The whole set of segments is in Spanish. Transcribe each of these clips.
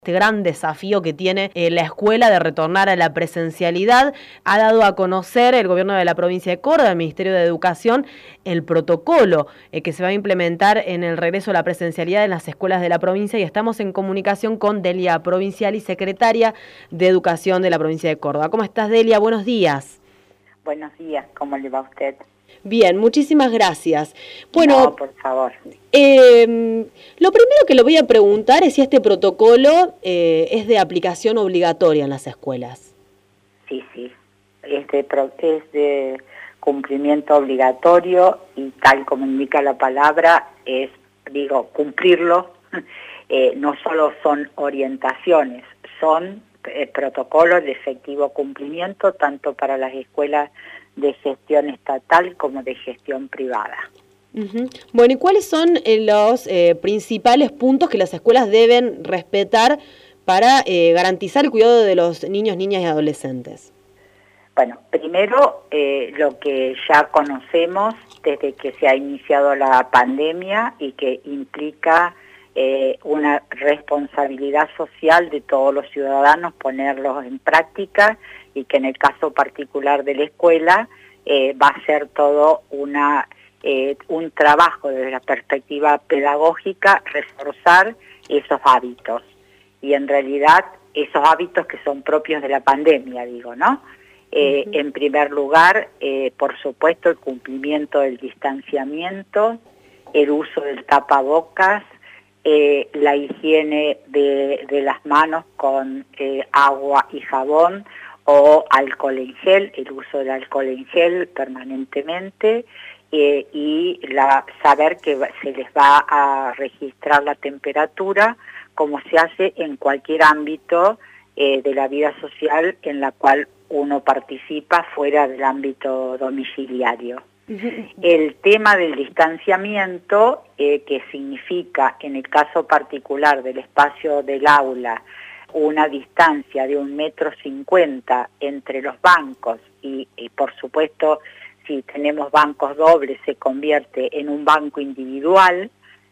Este gran desafío que tiene la escuela de retornar a la presencialidad, ha dado a conocer el gobierno de la provincia de Córdoba, el Ministerio de Educación, el protocolo que se va a implementar en el regreso a la presencialidad en las escuelas de la provincia, y estamos en comunicación con Delia Provinciali, secretaria de Educación de la provincia de Córdoba. ¿Cómo estás, Delia? Buenos días. Buenos días, ¿cómo le va a usted? Bien, muchísimas gracias. Bueno, no, por favor. Lo primero que le voy a preguntar es si este protocolo es de aplicación obligatoria en las escuelas. Sí, es de cumplimiento obligatorio y tal como indica la palabra, cumplirlo. No solo son orientaciones, son protocolos de efectivo cumplimiento tanto para las escuelas de gestión estatal como de gestión privada. Bueno, ¿y cuáles son los principales puntos que las escuelas deben respetar para garantizar el cuidado de los niños, niñas y adolescentes? Bueno, primero lo que ya conocemos desde que se ha iniciado la pandemia y que implica una responsabilidad social de todos los ciudadanos ponerlos en práctica, y que en el caso particular de la escuela va a ser todo un trabajo desde la perspectiva pedagógica, reforzar esos hábitos. Y en realidad esos hábitos que son propios de la pandemia, ¿no? En primer lugar, por supuesto, el cumplimiento del distanciamiento, el uso del tapabocas, la higiene de las manos con agua y jabón o alcohol en gel, el uso del alcohol en gel permanentemente, y saber que se les va a registrar la temperatura como se hace en cualquier ámbito de la vida social en la cual uno participa fuera del ámbito domiciliario. El tema del distanciamiento, que significa en el caso particular del espacio del aula una distancia de 1,50 m entre los bancos y por supuesto si tenemos bancos dobles se convierte en un banco individual,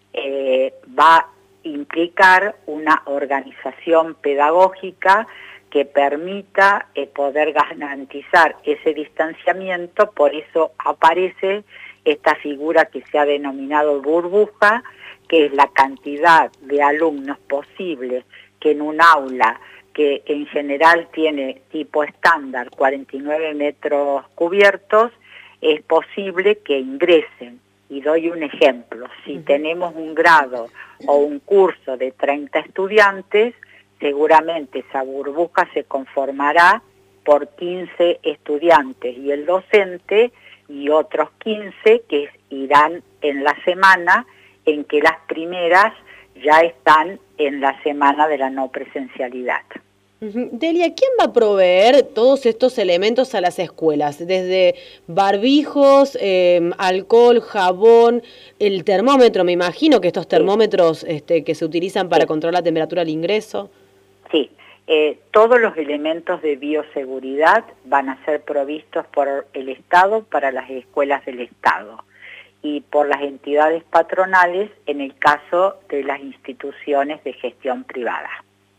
va a implicar una organización pedagógica que permita poder garantizar ese distanciamiento. Por eso aparece esta figura que se ha denominado burbuja, que es la cantidad de alumnos posible que en un aula que en general tiene tipo estándar 49 metros cubiertos, es posible que ingresen. Y doy un ejemplo, si tenemos un grado o un curso de 30 estudiantes, seguramente esa burbuja se conformará por 15 estudiantes y el docente y otros 15 que irán en la semana en que las primeras ya están en la semana de la no presencialidad. Delia, ¿quién va a proveer todos estos elementos a las escuelas? Desde barbijos, alcohol, jabón, el termómetro, me imagino que estos termómetros que se utilizan para controlar la temperatura al ingreso. Sí, todos los elementos de bioseguridad van a ser provistos por el Estado para las escuelas del Estado y por las entidades patronales en el caso de las instituciones de gestión privada.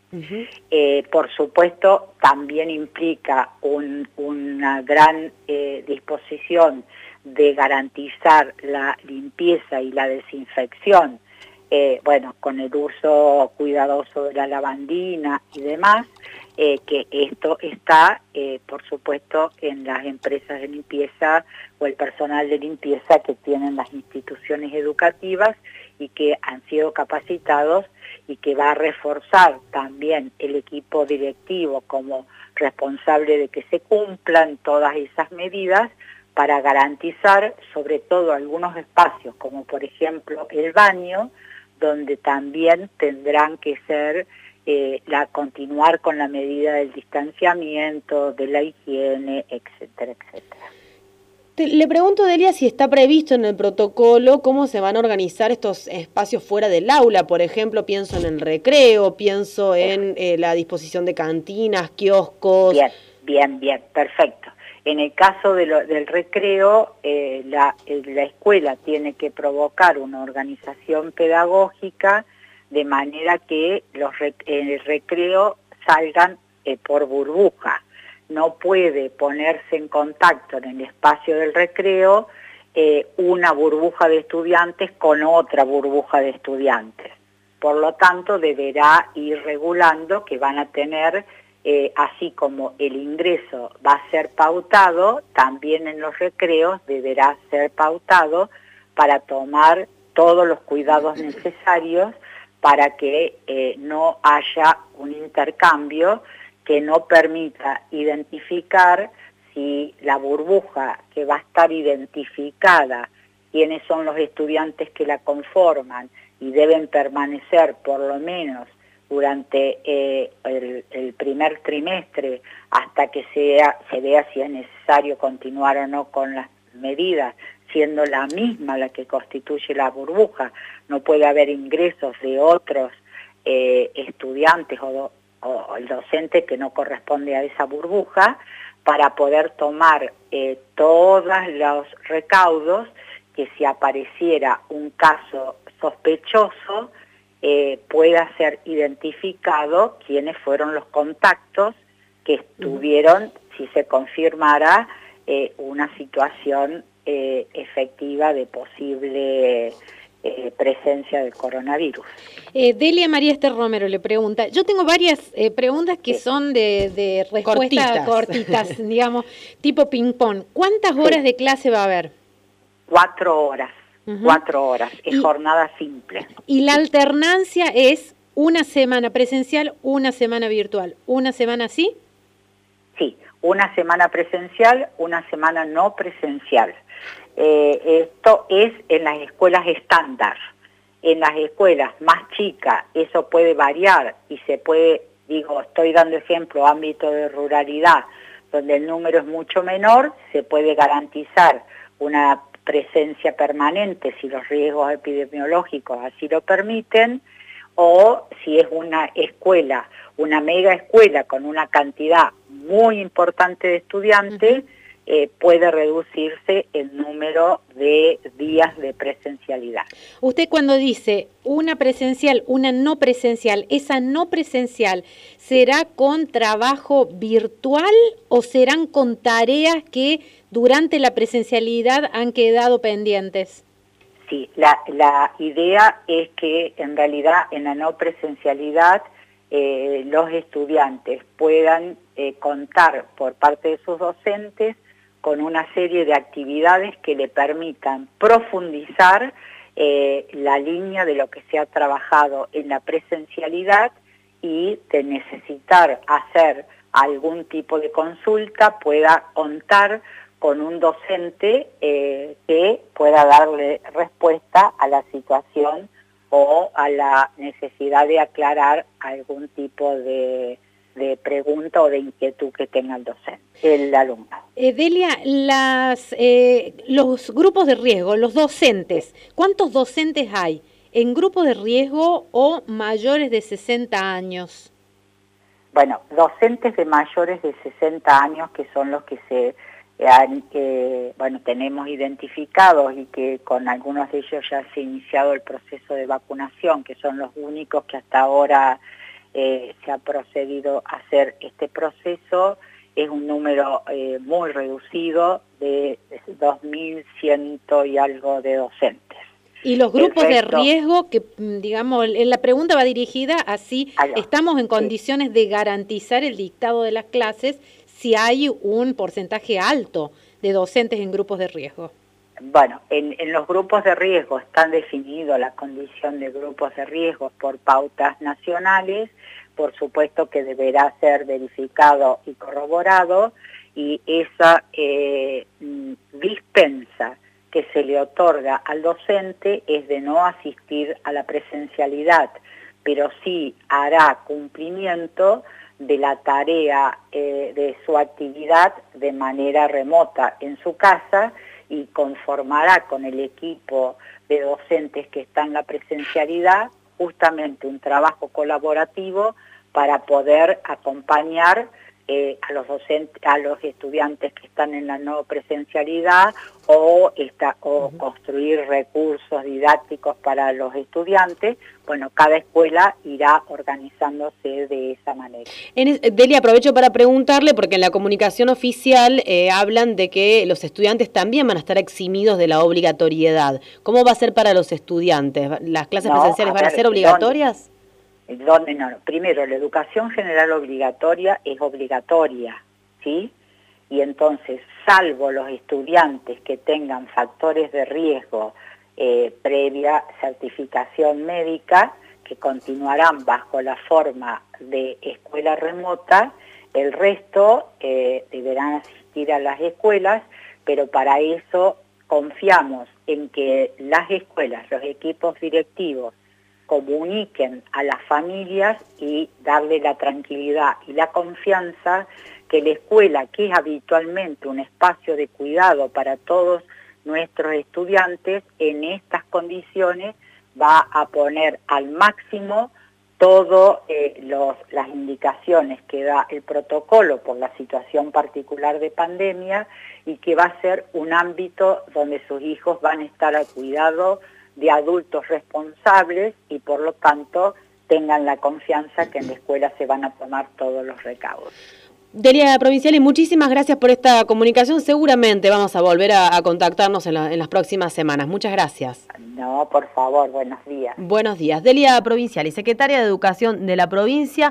Por supuesto, también implica una gran disposición de garantizar la limpieza y la desinfección, con el uso cuidadoso de la lavandina y demás, que esto está, por supuesto, en las empresas de limpieza o el personal de limpieza que tienen las instituciones educativas y que han sido capacitados, y que va a reforzar también el equipo directivo como responsable de que se cumplan todas esas medidas para garantizar sobre todo algunos espacios, como por ejemplo el baño, donde también tendrán que ser continuar con la medida del distanciamiento, de la higiene, etcétera, etcétera. Le pregunto, Delia, si está previsto en el protocolo cómo se van a organizar estos espacios fuera del aula. Por ejemplo, pienso en el recreo, pienso en la disposición de cantinas, kioscos. Bien, perfecto. En el caso del recreo, la escuela tiene que provocar una organización pedagógica de manera que en el recreo salgan por burbuja. No puede ponerse en contacto en el espacio del recreo una burbuja de estudiantes con otra burbuja de estudiantes. Por lo tanto, deberá ir regulando que van a tener, así como el ingreso va a ser pautado, también en los recreos deberá ser pautado para tomar todos los cuidados necesarios para que no haya un intercambio que no permita identificar si la burbuja que va a estar identificada, quiénes son los estudiantes que la conforman y deben permanecer por lo menos durante el primer trimestre hasta que se vea si es necesario continuar o no con las medidas, siendo la misma la que constituye la burbuja. No puede haber ingresos de otros estudiantes o el docente que no corresponde a esa burbuja, para poder tomar todos los recaudos que si apareciera un caso sospechoso pueda ser identificado quiénes fueron los contactos que estuvieron, si se confirmara una situación efectiva de posible presencia del coronavirus. Delia María Esther Romero le pregunta, yo tengo varias preguntas que son de respuestas cortitas, digamos, tipo ping-pong. ¿Cuántas horas de clase va a haber? 4 horas, 4 horas, es jornada simple. Y la alternancia es una semana presencial, una semana virtual, ¿una semana sí? Sí, una semana presencial, una semana no presencial. Esto es en las escuelas estándar. En las escuelas más chicas eso puede variar y se puede, estoy dando ejemplo, ámbito de ruralidad, donde el número es mucho menor, se puede garantizar una presencia permanente si los riesgos epidemiológicos así lo permiten, o si es una escuela, una mega escuela con una cantidad muy importante de estudiantes, puede reducirse el número de días de presencialidad. Usted cuando dice una presencial, una no presencial, ¿esa no presencial será con trabajo virtual o serán con tareas que durante la presencialidad han quedado pendientes? Sí, la idea es que en realidad en la no presencialidad los estudiantes puedan contar por parte de sus docentes con una serie de actividades que le permitan profundizar la línea de lo que se ha trabajado en la presencialidad y de necesitar hacer algún tipo de consulta pueda contar con un docente que pueda darle respuesta a la situación o a la necesidad de aclarar algún tipo de pregunta o de inquietud que tenga el docente, el alumno. Delia, los grupos de riesgo, los docentes, ¿cuántos docentes hay en grupos de riesgo o mayores de 60 años? Bueno, docentes de mayores de 60 años que son los que tenemos identificados y que con algunos de ellos ya se ha iniciado el proceso de vacunación, que son los únicos que hasta ahora se ha procedido a hacer este proceso. Es un número muy reducido de 2.100 y algo de docentes. Y los grupos de riesgo, que digamos, la pregunta va dirigida a si estamos en condiciones de garantizar el dictado de las clases si hay un porcentaje alto de docentes en grupos de riesgo. Bueno, en los grupos de riesgo están definidos la condición de grupos de riesgo por pautas nacionales, por supuesto que deberá ser verificado y corroborado, y esa dispensa que se le otorga al docente es de no asistir a la presencialidad, pero sí hará cumplimiento de la tarea de su actividad de manera remota en su casa y conformará con el equipo de docentes que está en la presencialidad justamente un trabajo colaborativo para poder acompañar a los docentes, a los estudiantes que están en la no presencialidad o construir recursos didácticos para los estudiantes. Bueno, cada escuela irá organizándose de esa manera. Delia, aprovecho para preguntarle, porque en la comunicación oficial hablan de que los estudiantes también van a estar eximidos de la obligatoriedad. ¿Cómo va a ser para los estudiantes? ¿Las clases presenciales van a ser obligatorias? No. Primero, la educación general obligatoria es obligatoria, ¿sí? Y entonces, salvo los estudiantes que tengan factores de riesgo previa certificación médica, que continuarán bajo la forma de escuela remota, el resto deberán asistir a las escuelas, pero para eso confiamos en que las escuelas, los equipos directivos, comuniquen a las familias y darle la tranquilidad y la confianza que la escuela, que es habitualmente un espacio de cuidado para todos nuestros estudiantes, en estas condiciones va a poner al máximo todas las indicaciones que da el protocolo por la situación particular de pandemia, y que va a ser un ámbito donde sus hijos van a estar al cuidado de adultos responsables y por lo tanto tengan la confianza que en la escuela se van a tomar todos los recaudos. Delia Provinciali, muchísimas gracias por esta comunicación. Seguramente vamos a volver a contactarnos en las próximas semanas. Muchas gracias. No, por favor, buenos días. Buenos días. Delia Provinciali, secretaria de Educación de la provincia.